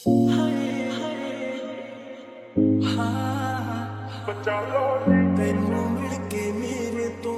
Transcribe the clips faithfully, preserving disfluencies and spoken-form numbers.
ਤੈਨੂੰ ਮਿਲ ਕੇ ਮੇਰੇ ਤੋਂ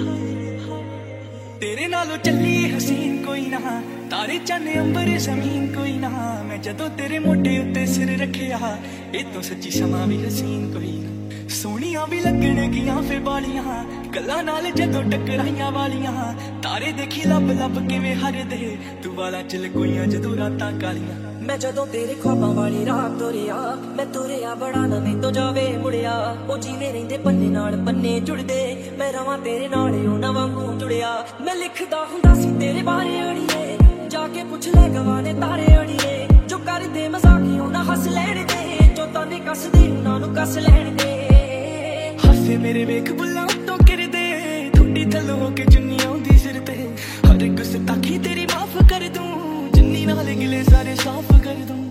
तेरे नालों चली हसीन कोई ना, तारे चन्न अंबर जमीन कोई ना। मैं जदों तेरे मोटे उत्ते सिर रखिया, ए तो सच्ची समा भी हसीन कोई ना। सोहणियां भी लगण गियां फिर बालियां, गल्लां नाल जदों टकराइयां वालियां। तारे देखी लब लब किवें हरदे, तू वाला चल गोइयां जदों रातां कालियां। मैं जदों तेरे ख्वाबां वाली रात तुरिया, मैं तुरिया बड़ा ना मैं तो जावे मुड़िया। ओ जीवे रहिंदे पन्ने नाल पन्ने जुड़दे, मैं रवां तेरे नाल उन्हां वांगू जुड़िया। मैं लिखदा हुंदा सी तेरे बारे अड़िए, जाके पुछ ले गवाने तारे अड़िए। जो कर दे मजाक उन्हां हस लैण दे, जो ताने कस दे उन्हां नूं कस लैण दे। हसे मेरे वेख बुल्लां उत्तों किरदे, ठुड्डी थल्लों हो के चुन्नी आउंदी सिर ते। हर गुस्ताखी तेरी माफ कर दूं, जिन्नी नाल गिले सारे साफ कर दूं।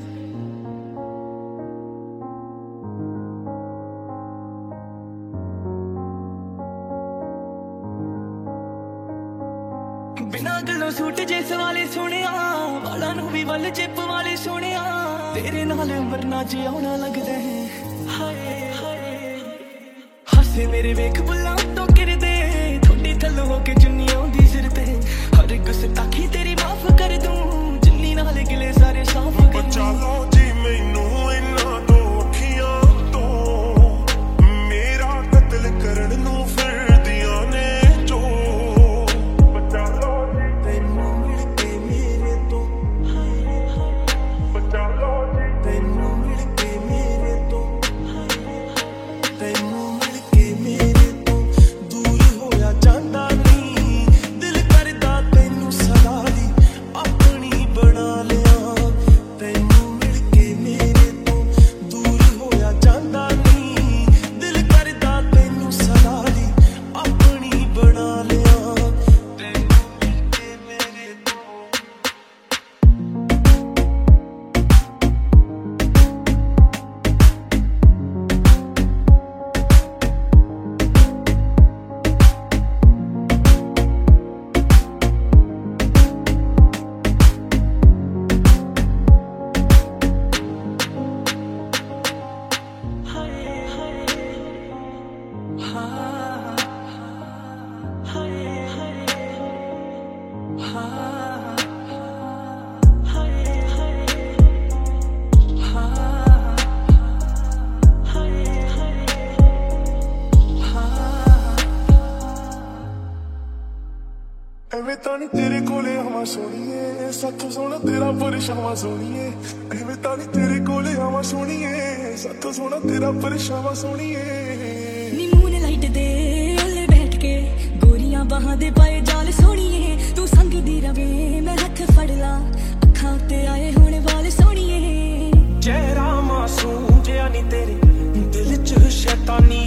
बिना गलों सूट जे सवाले सोहणिया, वालां नूं भी वल चिप वाले सोहणिया। तेरे नाल मरना जी आउणा लगदा है, हाय हाय। हसे मेरे वेख बुल्लां उत्तों किरदे, ठुड्डी थल्लों हो के चुन्नी आउंदी सिर ते। हर गुस्ताखी तेरी माफ कर दूं, जिन्नी नाल गिले सारे साफ कर दूं। चलो जी मैनू इन्हां तो अखियां तो मेरा कत्ल करन नूं फिरदियां ने जो। चलो जी तैनूं मिल के मेरे तो, चलो जी तैनूं मिल के मेरे तो, तैनूं मिल के मेरे तो दूर होया जांदा नहीं। दिल करदा तैनूं सदा दी अपनी बना लिया। तैनूं मिल के मेरे तो दूर होया जांदा नहीं। दिल करदा तैनूं सदा दी अपनी बना लिया। तैनूं मिल के मेरे तो ਐਵੇਂ ਤਾਂ ਨੀ ਤੇਰੇ ਕੋਲੇ ਆਵਾਂ ਸੋਹਣੀਏ, ਸਾਥੋਂ ਸੋਹਣਾ ਤੇਰਾ ਪਰਛਾਵਾਂ ਸੋਹਣੀਏ। ਐਵੇਂ ਤਾਂ ਨੀ ਤੇਰੇ ਕੋਲੇ ਆਵਾਂ ਸੋਹਣੀਏ, ਸਾਥੋਂ ਸੋਹਣਾ ਤੇਰਾ ਪਰਛਾਵਾਂ ਸੋਹਣੀਏ। नी मून लाइट दे ओले बैठ के, गोरियां बाहां दे पाए जाल सोहणीए। तू संग दी रवे मैं हथ फड़ ला, अखां उत्ते आए होने वाले सोहणीए। चेहरा मासूम जिहा नी तेरे दिल च शैतानी,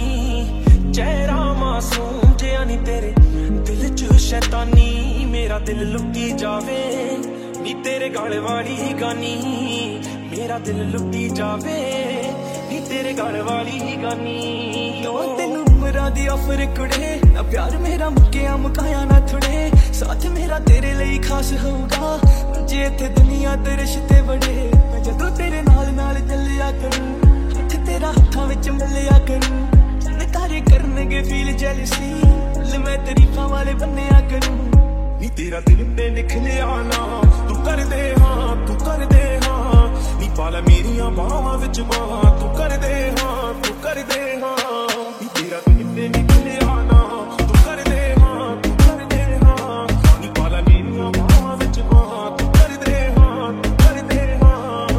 चेहरा मासूम जिहा नी तेरे दिल च शैतानी। मेरा दिल लुटी जावे नी तेरे गल वाली गानी, मेरा दिल लुटी जावे नी तेरे गल वाली गानी। ओ तेनू उमरां दी ऑफर कुड़े, ना प्यार मेरा मुक्किया मुकाया ना थोड़े। साथ मेरा तेरे लिए खास होगा, जे इत्थे दुनिया ते रिश्ते बड़े। मैं जदों तेरे नाल नाल चलिया करूं, हथ तेरा हत्थां विच मिलिया करूं। चन्न तारे करनगे फील जैलसी, मैं तरीफां वाले बन्निया करूं। नी तेरा दिल ते निखलिया ना, तू कर दे हाँ तू कर दे हाँ। नी पाला मेरियां बाहां विच बाहां, तू कर दे हाँ तू कर दे हाँ। नी तेरा दिल ते निखलिया ना, तू कर दे हाँ तू कर दे हाँ। नी पाला मेरियां बाहां विच बाहां, तू कर दे हाँ तू कर दे हाँ।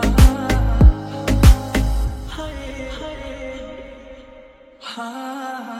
हाँ